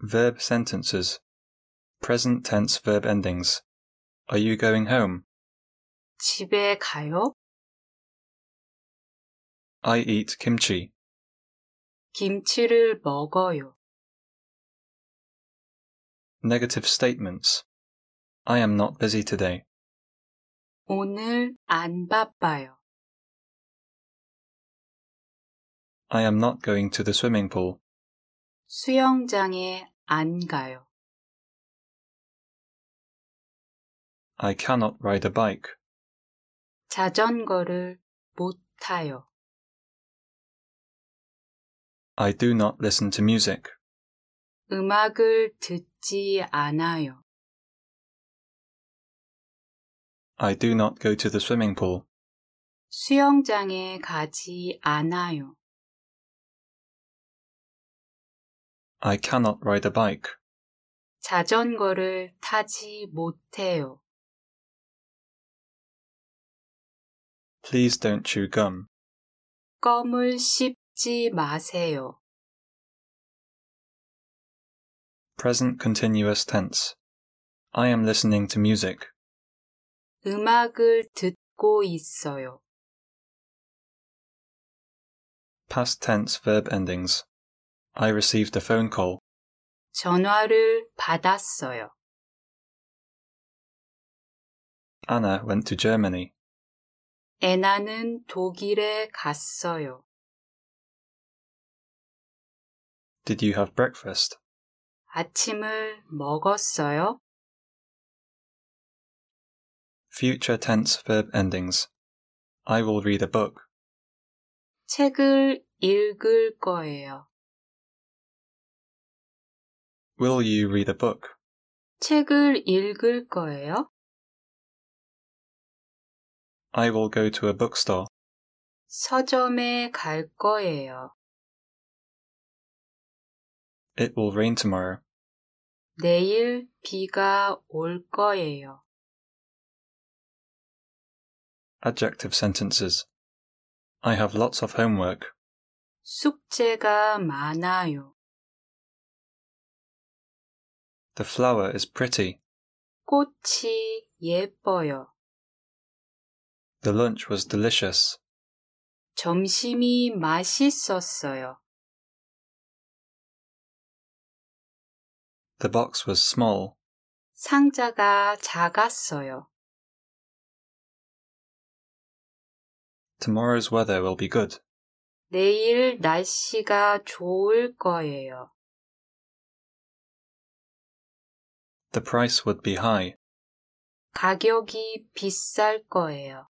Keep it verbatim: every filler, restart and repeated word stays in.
Verb sentences. Present tense verb endings. Are you going home? 집에 가요? I eat kimchi. 김치를 먹어요. Negative statements. I am not busy today. 오늘 안 바빠요. I am not going to the swimming pool. 수영장에 안 가요. I cannot ride a bike. 자전거를 못 타요. I do not listen to music. 음악을 듣지 않아요. I do not go to the swimming pool. 수영장에 가지 않아요. I cannot ride a bike. 자전거를 타지 못해요. Please don't chew gum. 껌을 씹지 마세요. Present continuous tense. I am listening to music. 음악을 듣고 있어요. Past tense verb endings. I received a phone call. 전화를 받았어요. Anna went to Germany. 애나는 독일에 갔어요. Did you have breakfast? 아침을 먹었어요? Future tense verb endings. I will read a book. 책을 읽을 거예요. Will you read a book? 책을 읽을 거예요? I will go to a bookstore. 서점에 갈 거예요. It will rain tomorrow. 내일 비가 올 거예요. Adjective sentences. I have lots of homework. 숙제가 많아요. The flower is pretty. 꽃이 예뻐요. The lunch was delicious. 점심이 맛있었어요. The box was small. 상자가 작았어요. Tomorrow's weather will be good. 내일 날씨가 좋을 거예요. The price would be high. 가격이 비쌀 거예요.